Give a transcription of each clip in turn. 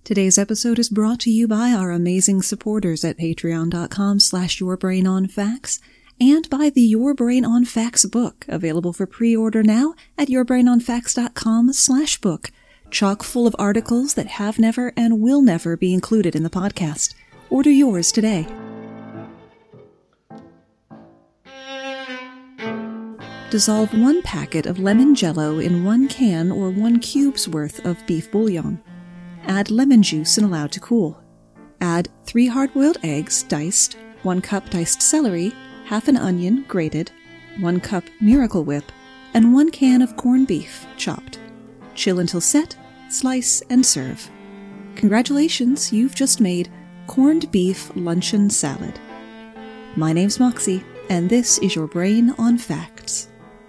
Today's episode is brought to you by our amazing supporters at patreon.com/yourbrainonfacts and by the Your Brain on Facts book, available for pre-order now at yourbrainonfacts.com/book, chock full of articles that have never and will never be included in the podcast. Order yours today. Dissolve 1 packet of lemon jello in 1 can or 1 cube's worth of beef bouillon. Add lemon juice and allow to cool. Add 3 hard-boiled eggs, diced, 1 cup diced celery, half an onion, grated, 1 cup Miracle Whip, and 1 can of corned beef, chopped. Chill until set, slice, and serve. Congratulations, you've just made corned beef luncheon salad. My name's Moxie, and this is Your Brain on Facts.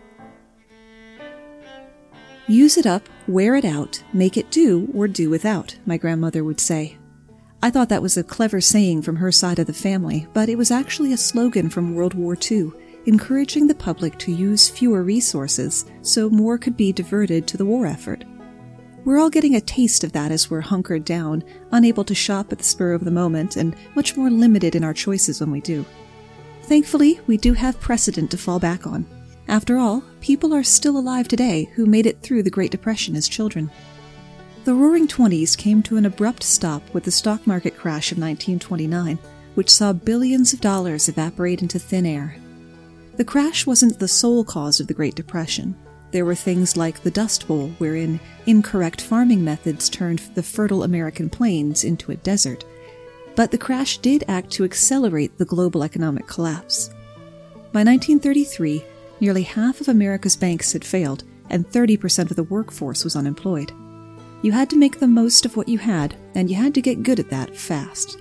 Use it up, wear it out, make it do or do without, my grandmother would say. I thought that was a clever saying from her side of the family, but it was actually a slogan from World War II, encouraging the public to use fewer resources so more could be diverted to the war effort. We're all getting a taste of that as we're hunkered down, unable to shop at the spur of the moment, and much more limited in our choices when we do. Thankfully, we do have precedent to fall back on. After all, people are still alive today who made it through the Great Depression as children. The Roaring Twenties came to an abrupt stop with the stock market crash of 1929, which saw billions of dollars evaporate into thin air. The crash wasn't the sole cause of the Great Depression. There were things like the Dust Bowl, wherein incorrect farming methods turned the fertile American plains into a desert. But the crash did act to accelerate the global economic collapse. By 1933, nearly half of America's banks had failed, and 30% of the workforce was unemployed. You had to make the most of what you had, and you had to get good at that fast.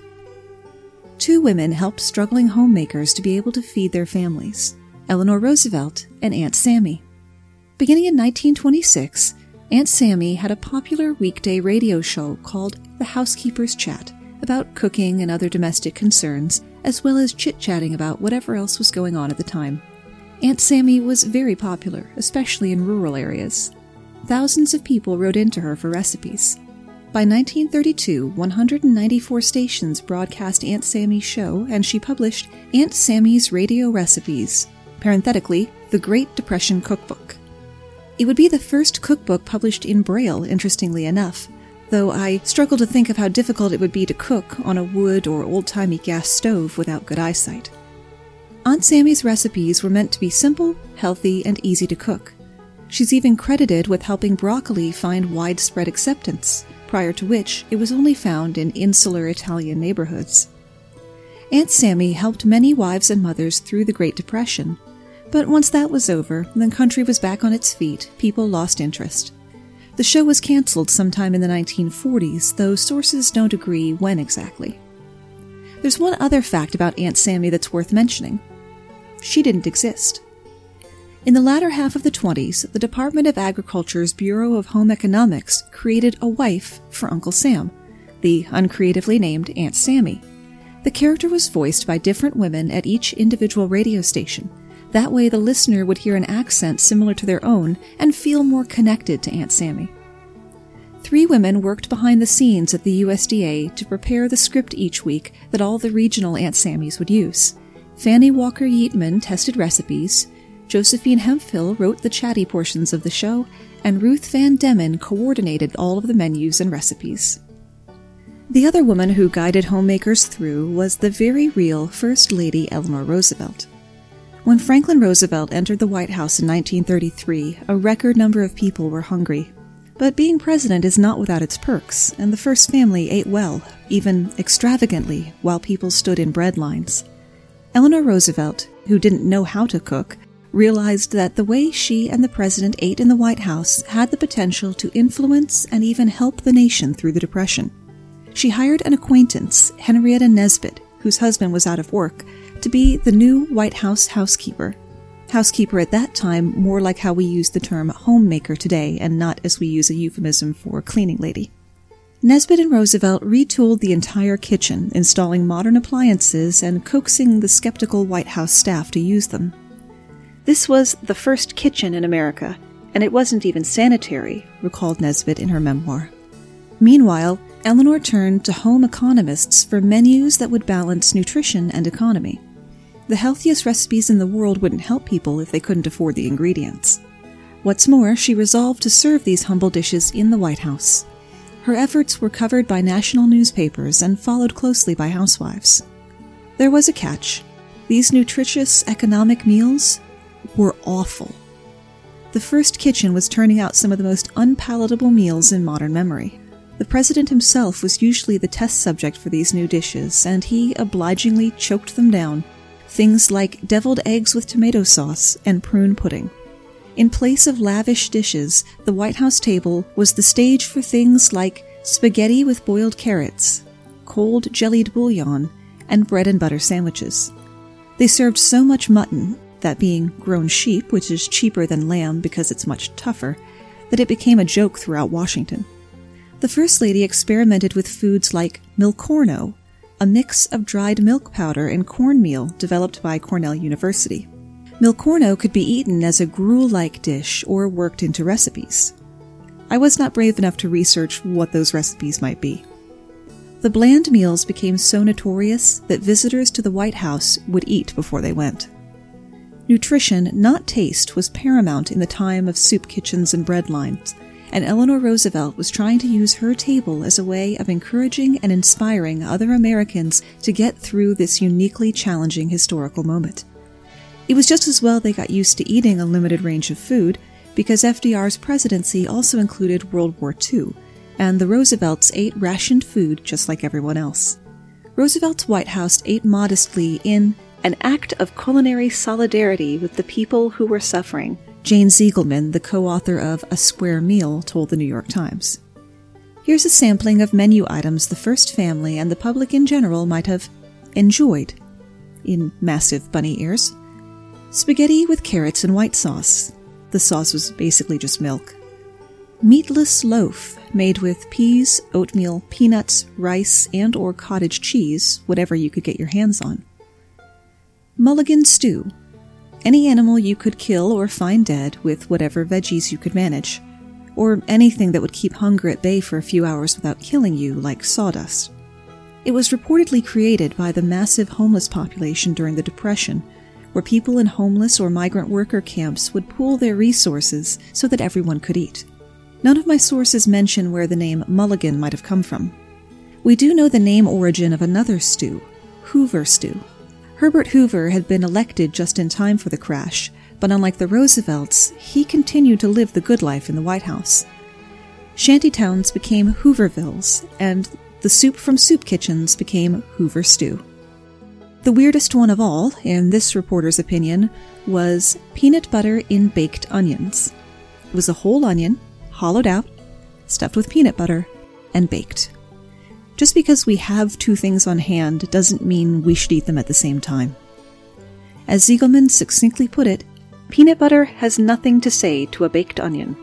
2 women helped struggling homemakers to be able to feed their families, Eleanor Roosevelt and Aunt Sammy. Beginning in 1926, Aunt Sammy had a popular weekday radio show called The Housekeeper's Chat, about cooking and other domestic concerns, as well as chit-chatting about whatever else was going on at the time. Aunt Sammy was very popular, especially in rural areas. Thousands of people wrote into her for recipes. By 1932, 194 stations broadcast Aunt Sammy's show, and she published Aunt Sammy's Radio Recipes, parenthetically, The Great Depression Cookbook. It would be the first cookbook published in Braille, interestingly enough, though I struggle to think of how difficult it would be to cook on a wood or old-timey gas stove without good eyesight. Aunt Sammy's recipes were meant to be simple, healthy, and easy to cook. She's even credited with helping broccoli find widespread acceptance, prior to which it was only found in insular Italian neighborhoods. Aunt Sammy helped many wives and mothers through the Great Depression, but once that was over, the country was back on its feet, people lost interest. The show was canceled sometime in the 1940s, though sources don't agree when exactly. There's one other fact about Aunt Sammy that's worth mentioning. She didn't exist. In the latter half of the 20s, the Department of Agriculture's Bureau of Home Economics created a wife for Uncle Sam, the uncreatively named Aunt Sammy. The character was voiced by different women at each individual radio station. That way the listener would hear an accent similar to their own and feel more connected to Aunt Sammy. 3 women worked behind the scenes at the USDA to prepare the script each week that all the regional Aunt Sammys would use. Fanny Walker Yeatman tested recipes, Josephine Hemphill wrote the chatty portions of the show, and Ruth Van Demmen coordinated all of the menus and recipes. The other woman who guided homemakers through was the very real First Lady Eleanor Roosevelt. When Franklin Roosevelt entered the White House in 1933, a record number of people were hungry. But being president is not without its perks, and the First family ate well, even extravagantly, while people stood in bread lines. Eleanor Roosevelt, who didn't know how to cook, realized that the way she and the president ate in the White House had the potential to influence and even help the nation through the Depression. She hired an acquaintance, Henrietta Nesbitt, whose husband was out of work, to be the new White House housekeeper. Housekeeper at that time more like how we use the term homemaker today and not as we use a euphemism for cleaning lady. Nesbitt and Roosevelt retooled the entire kitchen, installing modern appliances and coaxing the skeptical White House staff to use them. This was the first kitchen in America, and it wasn't even sanitary, recalled Nesbitt in her memoir. Meanwhile, Eleanor turned to home economists for menus that would balance nutrition and economy. The healthiest recipes in the world wouldn't help people if they couldn't afford the ingredients. What's more, she resolved to serve these humble dishes in the White House. Her efforts were covered by national newspapers and followed closely by housewives. There was a catch. These nutritious, economic meals were awful. The first kitchen was turning out some of the most unpalatable meals in modern memory. The president himself was usually the test subject for these new dishes, and he obligingly choked them down. Things like deviled eggs with tomato sauce and prune pudding. In place of lavish dishes, the White House table was the stage for things like spaghetti with boiled carrots, cold jellied bouillon, and bread and butter sandwiches. They served so much mutton, that being grown sheep, which is cheaper than lamb because it's much tougher, that it became a joke throughout Washington. The First Lady experimented with foods like milcorno, a mix of dried milk powder and cornmeal developed by Cornell University. Milcorno could be eaten as a gruel-like dish or worked into recipes. I was not brave enough to research what those recipes might be. The bland meals became so notorious that visitors to the White House would eat before they went. Nutrition, not taste, was paramount in the time of soup kitchens and bread lines, and Eleanor Roosevelt was trying to use her table as a way of encouraging and inspiring other Americans to get through this uniquely challenging historical moment. It was just as well they got used to eating a limited range of food, because FDR's presidency also included World War II, and the Roosevelts ate rationed food just like everyone else. Roosevelt's White House ate modestly in an act of culinary solidarity with the people who were suffering, Jane Ziegelman, the co-author of A Square Meal, told the New York Times. Here's a sampling of menu items the First Family and the public in general might have enjoyed, in massive bunny ears. Spaghetti with carrots and white sauce. The sauce was basically just milk. Meatless loaf, made with peas, oatmeal, peanuts, rice, and/or cottage cheese, whatever you could get your hands on. Mulligan stew. Any animal you could kill or find dead with whatever veggies you could manage, or anything that would keep hunger at bay for a few hours without killing you, like sawdust. It was reportedly created by the massive homeless population during the Depression, where people in homeless or migrant worker camps would pool their resources so that everyone could eat. None of my sources mention where the name Mulligan might have come from. We do know the name origin of another stew, Hoover stew. Herbert Hoover had been elected just in time for the crash, but unlike the Roosevelts, he continued to live the good life in the White House. Shantytowns became Hoovervilles, and the soup from soup kitchens became Hoover stew. The weirdest one of all, in this reporter's opinion, was peanut butter in baked onions. It was a whole onion, hollowed out, stuffed with peanut butter, and baked. Just because we have two things on hand doesn't mean we should eat them at the same time. As Ziegelman succinctly put it, peanut butter has nothing to say to a baked onion.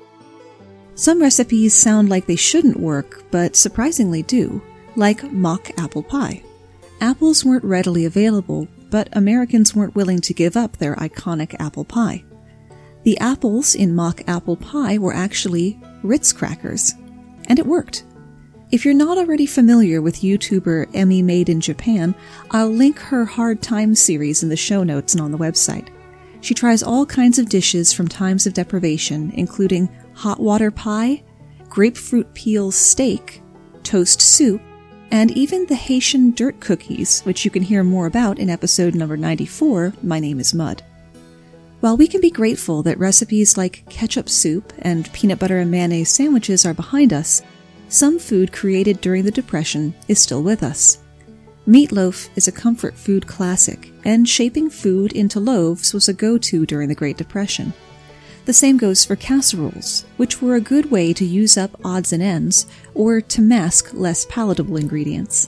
Some recipes sound like they shouldn't work, but surprisingly do, like mock apple pie. Apples weren't readily available, but Americans weren't willing to give up their iconic apple pie. The apples in mock apple pie were actually Ritz crackers, and it worked. If you're not already familiar with YouTuber Emmy Made in Japan, I'll link her Hard Times series in the show notes and on the website. She tries all kinds of dishes from times of deprivation, including hot water pie, grapefruit peel steak, toast soup, and even the Haitian dirt cookies, which you can hear more about in episode number 94, My Name is Mud. While we can be grateful that recipes like ketchup soup and peanut butter and mayonnaise sandwiches are behind us, some food created during the Depression is still with us. Meatloaf is a comfort food classic, and shaping food into loaves was a go-to during the Great Depression. The same goes for casseroles, which were a good way to use up odds and ends, or to mask less palatable ingredients.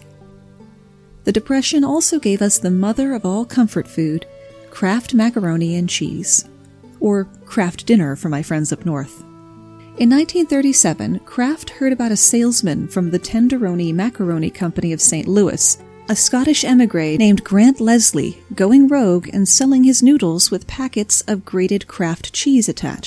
The Depression also gave us the mother of all comfort food, Kraft macaroni and cheese, or Kraft dinner for my friends up north. In 1937, Kraft heard about a salesman from the Tenderoni Macaroni Company of St. Louis, a Scottish emigre named Grant Leslie, going rogue and selling his noodles with packets of grated Kraft cheese attached.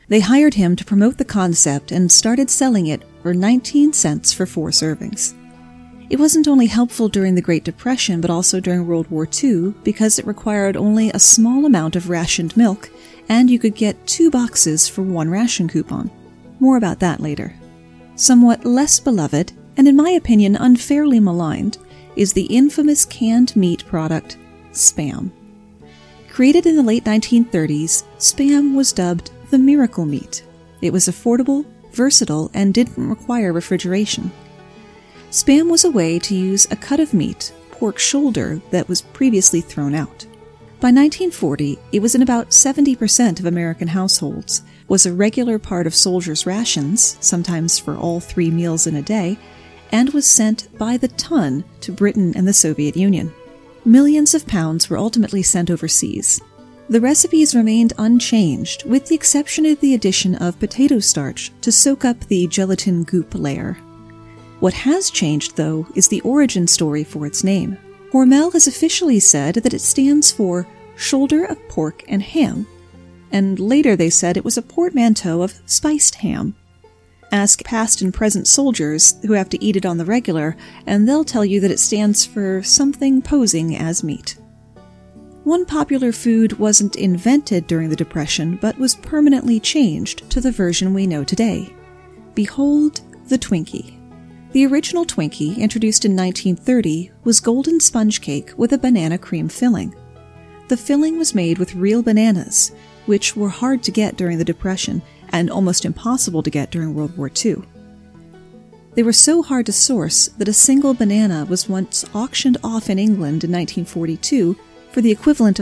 They hired him to promote the concept and started selling it for 19 cents for 4 servings. It wasn't only helpful during the Great Depression, but also during World War II, because it required only a small amount of rationed milk, and you could get 2 boxes for 1 ration coupon. More about that later. Somewhat less beloved, and in my opinion unfairly maligned, is the infamous canned meat product, Spam. Created in the late 1930s, Spam was dubbed the miracle meat. It was affordable, versatile, and didn't require refrigeration. Spam was a way to use a cut of meat, pork shoulder, that was previously thrown out. By 1940, it was in about 70% of American households, was a regular part of soldiers' rations, sometimes for all 3 meals in a day, and was sent by the ton to Britain and the Soviet Union. Millions of pounds were ultimately sent overseas. The recipes remained unchanged, with the exception of the addition of potato starch to soak up the gelatin goop layer. What has changed, though, is the origin story for its name. Hormel has officially said that it stands for shoulder of pork and ham, and later they said it was a portmanteau of spiced ham. Ask past and present soldiers who have to eat it on the regular, and they'll tell you that it stands for something posing as meat. One popular food wasn't invented during the Depression, but was permanently changed to the version we know today. Behold the Twinkie. The original Twinkie, introduced in 1930, was golden sponge cake with a banana cream filling. The filling was made with real bananas, which were hard to get during the Depression and almost impossible to get during World War II. They were so hard to source that a single banana was once auctioned off in England in 1942 for the equivalent of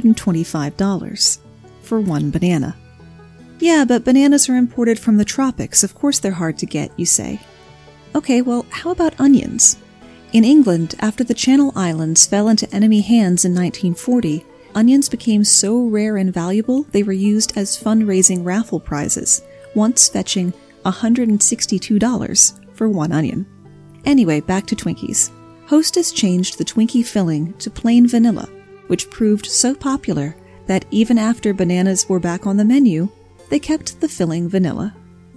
$125 for 1 banana. Yeah, but bananas are imported from the tropics. Of course they're hard to get, you say. Okay, well, how about onions? In England, after the Channel Islands fell into enemy hands in 1940, onions became so rare and valuable they were used as fundraising raffle prizes, once fetching $162 for 1 onion. Anyway, back to Twinkies. Hostess changed the Twinkie filling to plain vanilla, which proved so popular that even after bananas were back on the menu, they kept the filling vanilla.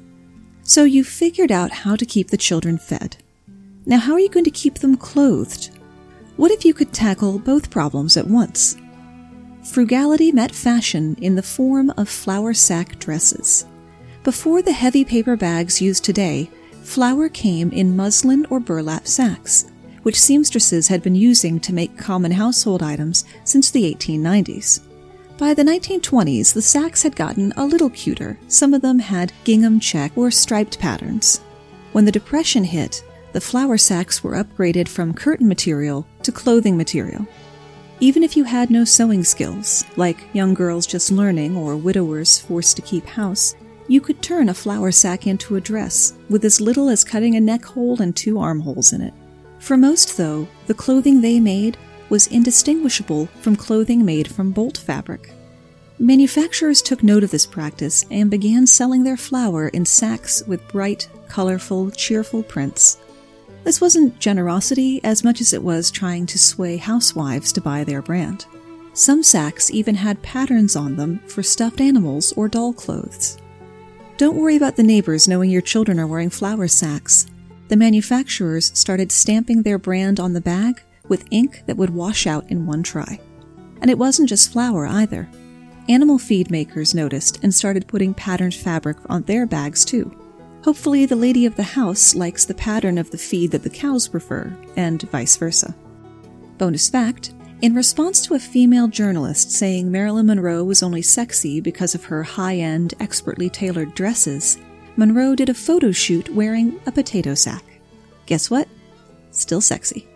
So you figured out how to keep the children fed. Now how are you going to keep them clothed? What if you could tackle both problems at once? Frugality met fashion in the form of flour sack dresses. Before the heavy paper bags used today, flour came in muslin or burlap sacks, which seamstresses had been using to make common household items since the 1890s. By the 1920s, the sacks had gotten a little cuter. Some of them had gingham check or striped patterns. When the Depression hit, the flour sacks were upgraded from curtain material to clothing material. Even if you had no sewing skills, like young girls just learning or widowers forced to keep house, you could turn a flour sack into a dress with as little as cutting a neck hole and 2 armholes in it. For most, though, the clothing they made was indistinguishable from clothing made from bolt fabric. Manufacturers took note of this practice and began selling their flour in sacks with bright, colorful, cheerful prints. This wasn't generosity as much as it was trying to sway housewives to buy their brand. Some sacks even had patterns on them for stuffed animals or doll clothes. Don't worry about the neighbors knowing your children are wearing flour sacks. The manufacturers started stamping their brand on the bag with ink that would wash out in 1 try. And it wasn't just flour either. Animal feed makers noticed and started putting patterned fabric on their bags too. Hopefully the lady of the house likes the pattern of the feed that the cows prefer, and vice versa. Bonus fact, in response to a female journalist saying Marilyn Monroe was only sexy because of her high-end, expertly tailored dresses, Monroe did a photo shoot wearing a potato sack. Guess what? Still sexy.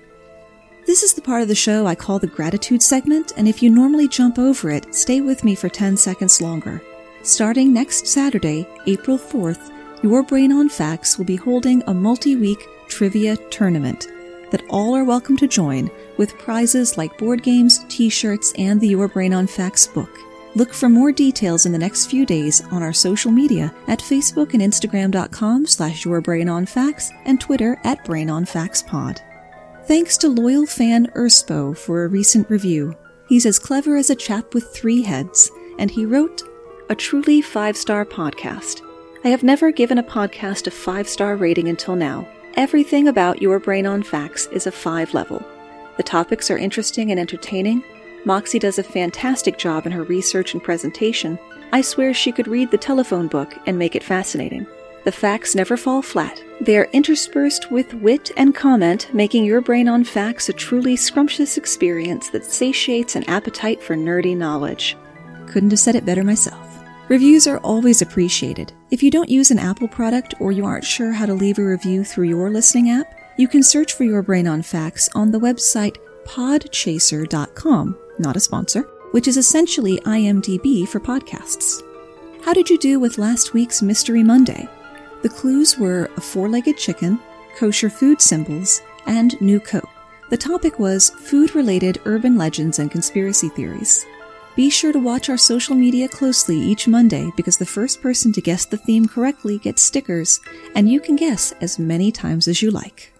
This is the part of the show I call the gratitude segment, and if you normally jump over it, stay with me for 10 seconds longer. Starting next Saturday, April 4th, Your Brain on Facts will be holding a multi-week trivia tournament that all are welcome to join, with prizes like board games, t-shirts, and the Your Brain on Facts book. Look for more details in the next few days on our social media at Facebook and Instagram.com/YourBrainOnFacts and Twitter @BrainOnFactsPod. Thanks to loyal fan Urspo for a recent review. He's as clever as a chap with 3 heads, and he wrote, a truly 5-star podcast. I have never given a podcast a 5-star rating until now. Everything about Your Brain on Facts is a 5 level. The topics are interesting and entertaining. Moxie does a fantastic job in her research and presentation. I swear she could read the telephone book and make it fascinating. The facts never fall flat. They are interspersed with wit and comment, making Your Brain on Facts a truly scrumptious experience that satiates an appetite for nerdy knowledge. Couldn't have said it better myself. Reviews are always appreciated. If you don't use an Apple product or you aren't sure how to leave a review through your listening app, you can search for Your Brain on Facts on the website podchaser.com, not a sponsor, which is essentially IMDb for podcasts. How did you do with last week's Mystery Monday? The clues were a 4-legged chicken, kosher food symbols, and New Coke. The topic was food-related urban legends and conspiracy theories. Be sure to watch our social media closely each Monday because the first person to guess the theme correctly gets stickers, and you can guess as many times as you like.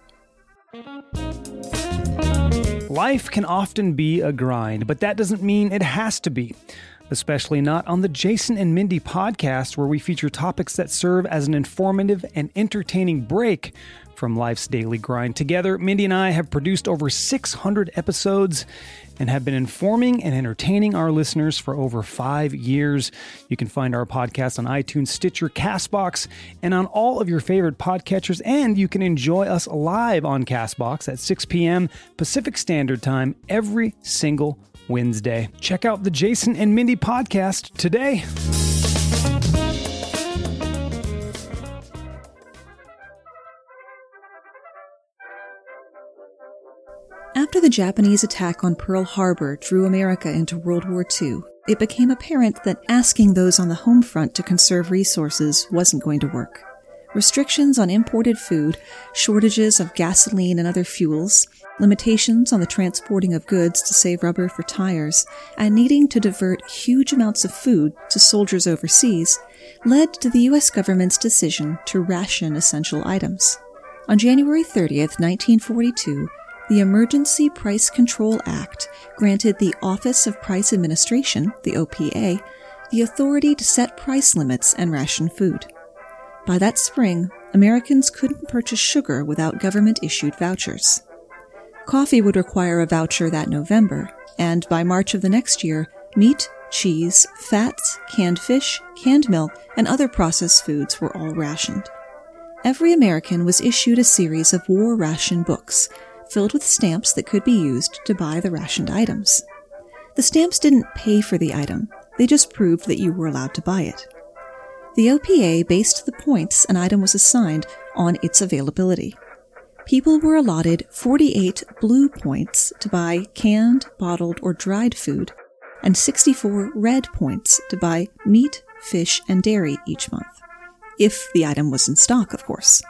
Life can often be a grind, but that doesn't mean it has to be. Especially not on the Jason and Mindy podcast, where we feature topics that serve as an informative and entertaining break from life's daily grind. Together, Mindy and I have produced over 600 episodes and have been informing and entertaining our listeners for over 5 years. You can find our podcast on iTunes, Stitcher, CastBox, and on all of your favorite podcatchers. And you can enjoy us live on CastBox at 6 p.m. Pacific Standard Time every single Wednesday. Check out the Jason and Mindy podcast today. After the Japanese attack on Pearl Harbor drew America into World War II, it became apparent that asking those on the home front to conserve resources wasn't going to work. Restrictions on imported food, shortages of gasoline and other fuels, limitations on the transporting of goods to save rubber for tires, and needing to divert huge amounts of food to soldiers overseas led to the U.S. government's decision to ration essential items. On January 30th, 1942, the Emergency Price Control Act granted the Office of Price Administration, the OPA, the authority to set price limits and ration food. By that spring, Americans couldn't purchase sugar without government-issued vouchers. Coffee would require a voucher that November, and by March of the next year, meat, cheese, fats, canned fish, canned milk, and other processed foods were all rationed. Every American was issued a series of war ration books, filled with stamps that could be used to buy the rationed items. The stamps didn't pay for the item, they just proved that you were allowed to buy it. The OPA based the points an item was assigned on its availability. People were allotted 48 blue points to buy canned, bottled, or dried food, and 64 red points to buy meat, fish, and dairy each month. If the item was in stock, of course.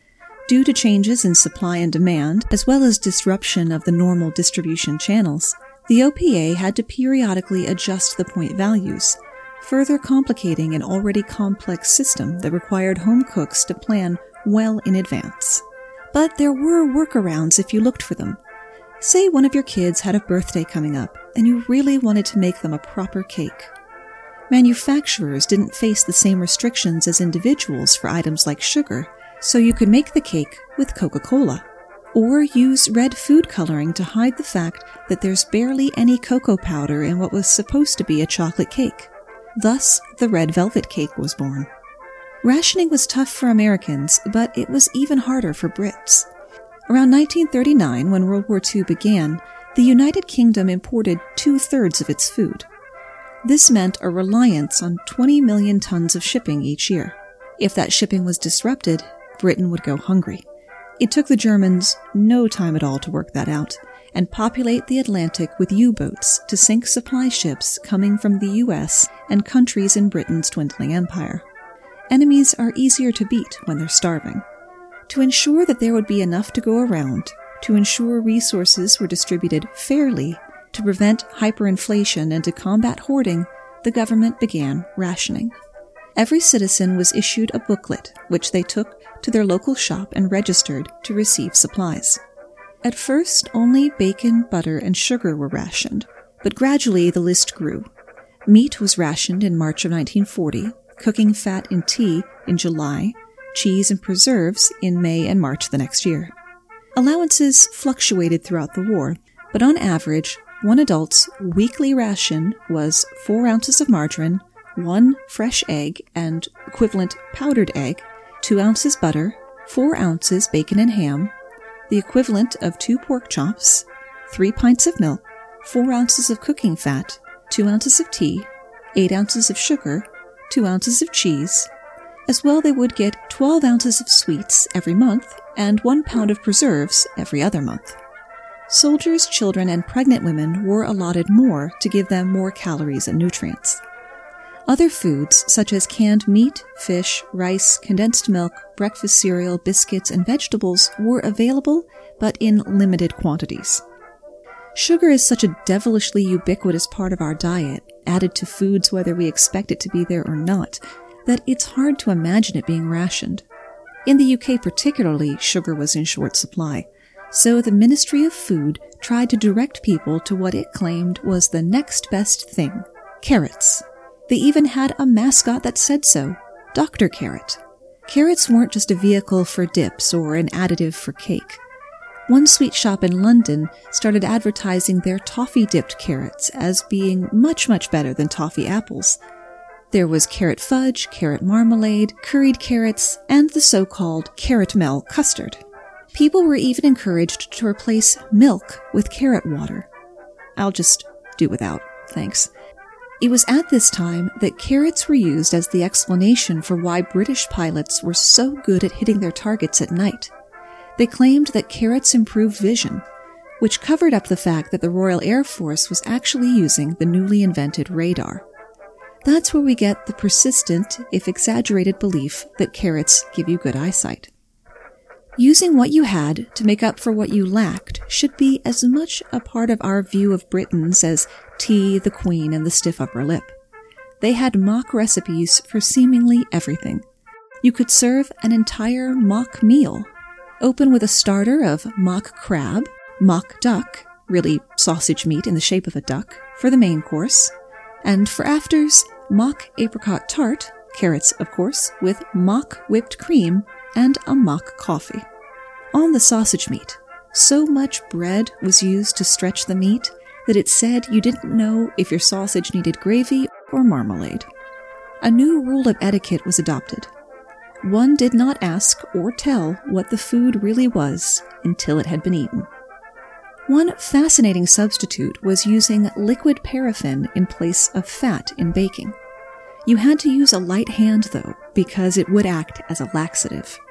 Due to changes in supply and demand, as well as disruption of the normal distribution channels, the OPA had to periodically adjust the point values, further complicating an already complex system that required home cooks to plan well in advance. But there were workarounds if you looked for them. Say one of your kids had a birthday coming up, and you really wanted to make them a proper cake. Manufacturers didn't face the same restrictions as individuals for items like sugar, so you could make the cake with Coca-Cola, or use red food coloring to hide the fact that there's barely any cocoa powder in what was supposed to be a chocolate cake. Thus, the red velvet cake was born. Rationing was tough for Americans, but it was even harder for Brits. Around 1939, when World War II began, the United Kingdom imported 2/3 of its food. This meant a reliance on 20 million tons of shipping each year. If that shipping was disrupted, Britain would go hungry. It took the Germans no time at all to work that out and populate the Atlantic with U-boats to sink supply ships coming from the U.S. and countries in Britain's dwindling empire. Enemies are easier to beat when they're starving. To ensure that there would be enough to go around, to ensure resources were distributed fairly, to prevent hyperinflation and to combat hoarding, the government began rationing. Every citizen was issued a booklet, which they took to their local shop and registered to receive supplies. At first, only bacon, butter, and sugar were rationed, but gradually the list grew. Meat was rationed in March of 1940, cooking fat and tea in July, cheese and preserves in May and March the next year. Allowances fluctuated throughout the war, but on average, one adult's weekly ration was 4 ounces of margarine, 1 fresh egg and equivalent powdered egg, 2 ounces butter, 4 ounces bacon and ham, the equivalent of 2 pork chops, 3 pints of milk, 4 ounces of cooking fat, 2 ounces of tea, 8 ounces of sugar, 2 ounces of cheese. As well, they would get 12 ounces of sweets every month and 1 pound of preserves every other month. Soldiers, children, and pregnant women were allotted more to give them more calories and nutrients. Other foods, such as canned meat, fish, rice, condensed milk, breakfast cereal, biscuits, and vegetables, were available, but in limited quantities. Sugar is such a devilishly ubiquitous part of our diet, added to foods whether we expect it to be there or not, that it's hard to imagine it being rationed. In the UK particularly, sugar was in short supply, so the Ministry of Food tried to direct people to what it claimed was the next best thing, carrots. They even had a mascot that said so, Dr. Carrot. Carrots weren't just a vehicle for dips or an additive for cake. One sweet shop in London started advertising their toffee-dipped carrots as being much, much better than toffee apples. There was carrot fudge, carrot marmalade, curried carrots, and the so-called caramel custard. People were even encouraged to replace milk with carrot water. I'll just do without, thanks. It was at this time that carrots were used as the explanation for why British pilots were so good at hitting their targets at night. They claimed that carrots improved vision, which covered up the fact that the Royal Air Force was actually using the newly invented radar. That's where we get the persistent, if exaggerated, belief that carrots give you good eyesight. Using what you had to make up for what you lacked should be as much a part of our view of Britons as tea, the Queen, and the stiff upper lip. They had mock recipes for seemingly everything. You could serve an entire mock meal. Open with a starter of mock crab, mock duck, really sausage meat in the shape of a duck, for the main course, and for afters, mock apricot tart, carrots of course, with mock whipped cream, and a mock coffee. On the sausage meat, so much bread was used to stretch the meat that it said you didn't know if your sausage needed gravy or marmalade. A new rule of etiquette was adopted. One did not ask or tell what the food really was until it had been eaten. One fascinating substitute was using liquid paraffin in place of fat in baking. You had to use a light hand, though, because it would act as a laxative.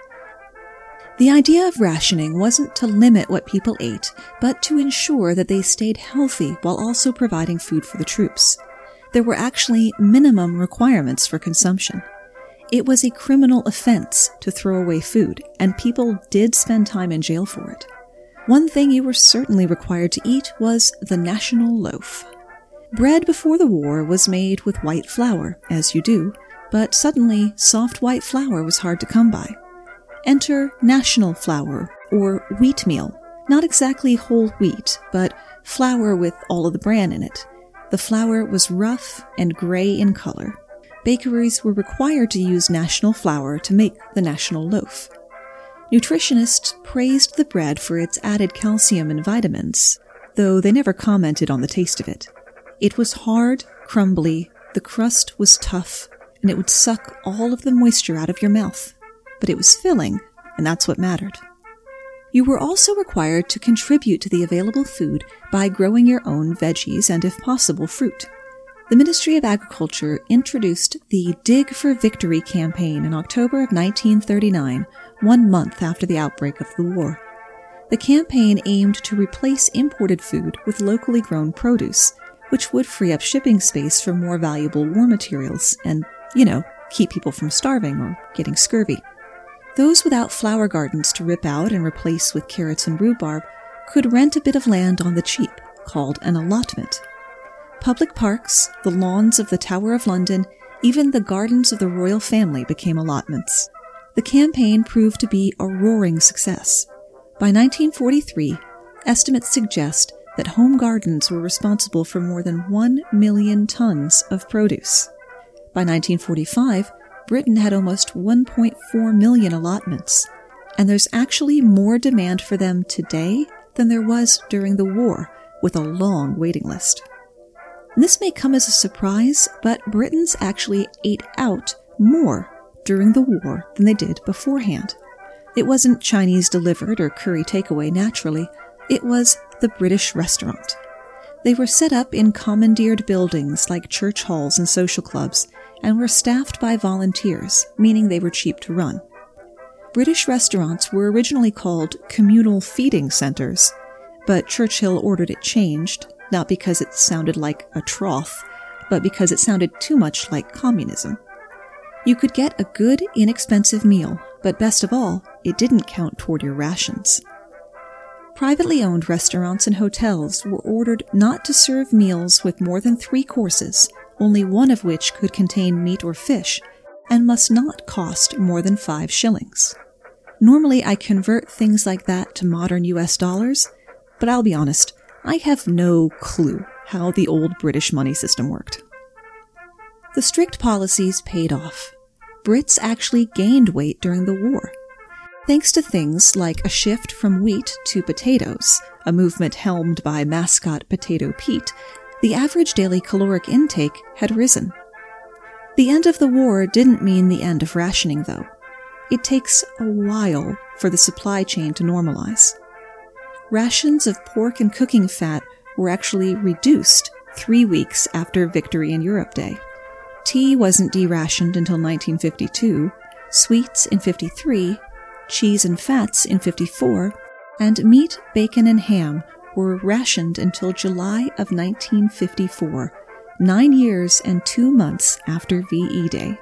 The idea of rationing wasn't to limit what people ate, but to ensure that they stayed healthy while also providing food for the troops. There were actually minimum requirements for consumption. It was a criminal offense to throw away food, and people did spend time in jail for it. One thing you were certainly required to eat was the national loaf. Bread before the war was made with white flour, as you do, but suddenly soft white flour was hard to come by. Enter national flour, or wheatmeal, not exactly whole wheat, but flour with all of the bran in it. The flour was rough and gray in color. Bakeries were required to use national flour to make the national loaf. Nutritionists praised the bread for its added calcium and vitamins, though they never commented on the taste of it. It was hard, crumbly, the crust was tough, and it would suck all of the moisture out of your mouth. But it was filling, and that's what mattered. You were also required to contribute to the available food by growing your own veggies and, if possible, fruit. The Ministry of Agriculture introduced the Dig for Victory campaign in October of 1939, 1 month after the outbreak of the war. The campaign aimed to replace imported food with locally grown produce, which would free up shipping space for more valuable war materials and, keep people from starving or getting scurvy. Those without flower gardens to rip out and replace with carrots and rhubarb could rent a bit of land on the cheap, called an allotment. Public parks, the lawns of the Tower of London, even the gardens of the royal family became allotments. The campaign proved to be a roaring success. By 1943, estimates suggest that home gardens were responsible for more than 1 million tons of produce. By 1945, Britain had almost 1.4 million allotments, and there's actually more demand for them today than there was during the war, with a long waiting list. And this may come as a surprise, but Britons actually ate out more during the war than they did beforehand. It wasn't Chinese delivered or curry takeaway naturally, it was the British restaurant. They were set up in commandeered buildings like church halls and social clubs, and were staffed by volunteers, meaning they were cheap to run. British restaurants were originally called communal feeding centers, but Churchill ordered it changed, not because it sounded like a trough, but because it sounded too much like communism. You could get a good, inexpensive meal, but best of all, it didn't count toward your rations. Privately owned restaurants and hotels were ordered not to serve meals with more than 3 courses, only one of which could contain meat or fish, and must not cost more than 5 shillings. Normally I convert things like that to modern US dollars, but I'll be honest, I have no clue how the old British money system worked. The strict policies paid off. Brits actually gained weight during the war. Thanks to things like a shift from wheat to potatoes, a movement helmed by mascot Potato Pete, the average daily caloric intake had risen. The end of the war didn't mean the end of rationing, though. It takes a while for the supply chain to normalize. Rations of pork and cooking fat were actually reduced 3 weeks after Victory in Europe Day. Tea wasn't derationed until 1952, sweets in 53, cheese and fats in 54, and meat, bacon, and ham were rationed until July of 1954, 9 years and 2 months after VE Day.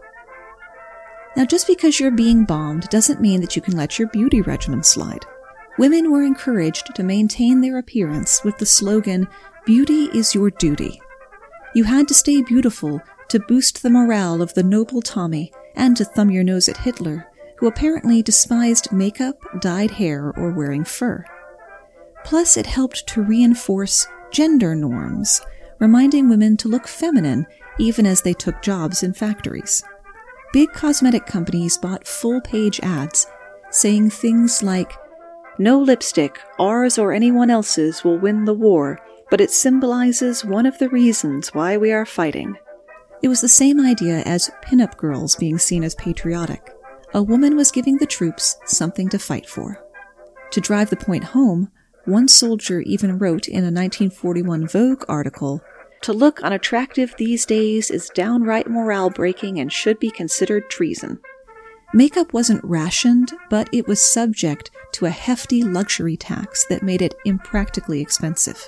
Now, just because you're being bombed doesn't mean that you can let your beauty regimen slide. Women were encouraged to maintain their appearance with the slogan, "Beauty is your duty." You had to stay beautiful to boost the morale of the noble Tommy and to thumb your nose at Hitler, who apparently despised makeup, dyed hair, or wearing fur. Plus, it helped to reinforce gender norms, reminding women to look feminine even as they took jobs in factories. Big cosmetic companies bought full-page ads saying things like, "No lipstick, ours or anyone else's, will win the war, but it symbolizes one of the reasons why we are fighting." It was the same idea as pinup girls being seen as patriotic. A woman was giving the troops something to fight for. To drive the point home, one soldier even wrote in a 1941 Vogue article, "To look unattractive these days is downright morale-breaking and should be considered treason." Makeup wasn't rationed, but it was subject to a hefty luxury tax that made it impractically expensive.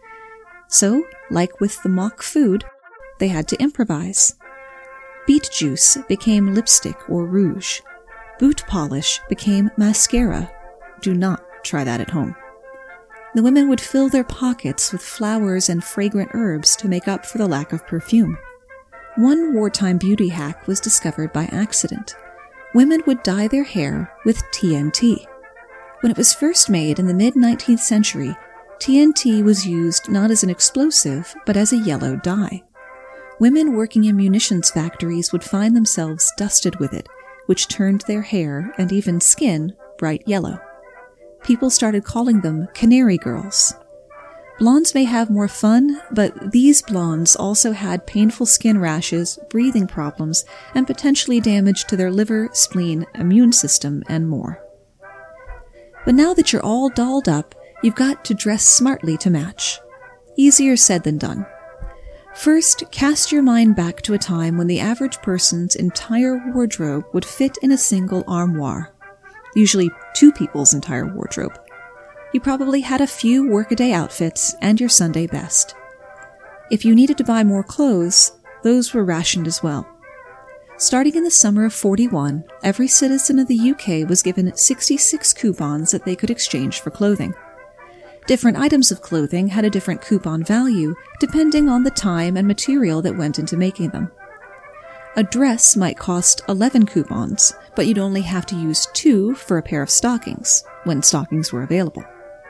So, like with the mock food, they had to improvise. Beet juice became lipstick or rouge. Boot polish became mascara. Do not try that at home. The women would fill their pockets with flowers and fragrant herbs to make up for the lack of perfume. One wartime beauty hack was discovered by accident. Women would dye their hair with TNT. When it was first made in the mid-19th century, TNT was used not as an explosive, but as a yellow dye. Women working in munitions factories would find themselves dusted with it, which turned their hair and even skin bright yellow. People started calling them canary girls. Blondes may have more fun, but these blondes also had painful skin rashes, breathing problems, and potentially damage to their liver, spleen, immune system, and more. But now that you're all dolled up, you've got to dress smartly to match. Easier said than done. First, cast your mind back to a time when the average person's entire wardrobe would fit in a single armoire. Usually 2 people's entire wardrobe. You probably had a few workaday outfits and your Sunday best. If you needed to buy more clothes, those were rationed as well. Starting in the summer of 41, every citizen of the UK was given 66 coupons that they could exchange for clothing. Different items of clothing had a different coupon value depending on the time and material that went into making them. A dress might cost 11 coupons, but you'd only have to use 2 for a pair of stockings, when stockings were available.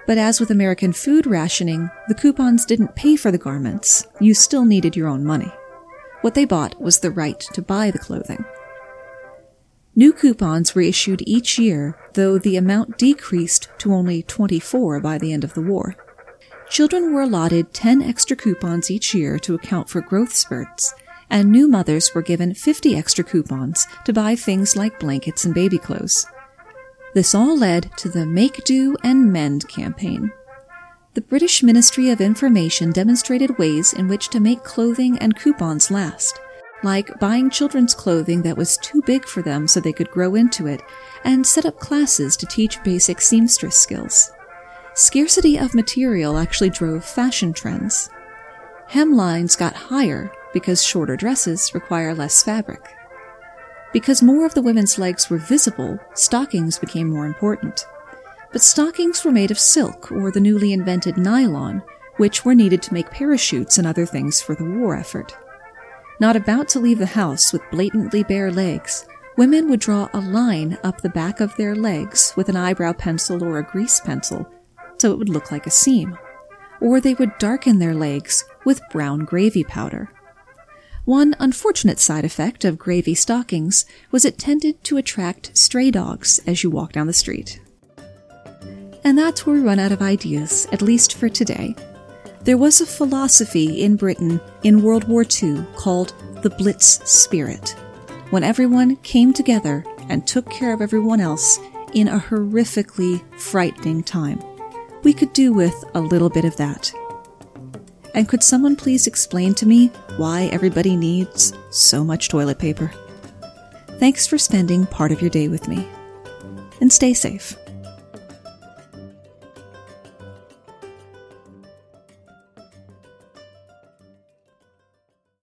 But as with American food rationing, the coupons didn't pay for the garments. You still needed your own money. What they bought was the right to buy the clothing. New coupons were issued each year, though the amount decreased to only 24 by the end of the war. Children were allotted 10 extra coupons each year to account for growth spurts, and new mothers were given 50 extra coupons to buy things like blankets and baby clothes. This all led to the Make Do and Mend campaign. The British Ministry of Information demonstrated ways in which to make clothing and coupons last, like buying children's clothing that was too big for them so they could grow into it, and set up classes to teach basic seamstress skills. Scarcity of material actually drove fashion trends. Hemlines got higher because shorter dresses require less fabric. Because more of the women's legs were visible, stockings became more important. But stockings were made of silk or the newly invented nylon, which were needed to make parachutes and other things for the war effort. Not about to leave the house with blatantly bare legs, women would draw a line up the back of their legs with an eyebrow pencil or a grease pencil, so it would look like a seam. Or they would darken their legs with brown gravy powder. One unfortunate side effect of gravy stockings was it tended to attract stray dogs as you walk down the street. And that's where we run out of ideas, at least for today. There was a philosophy in Britain in World War II called the Blitz Spirit, when everyone came together and took care of everyone else in a horrifically frightening time. We could do with a little bit of that. And could someone please explain to me why everybody needs so much toilet paper? Thanks for spending part of your day with me. And stay safe.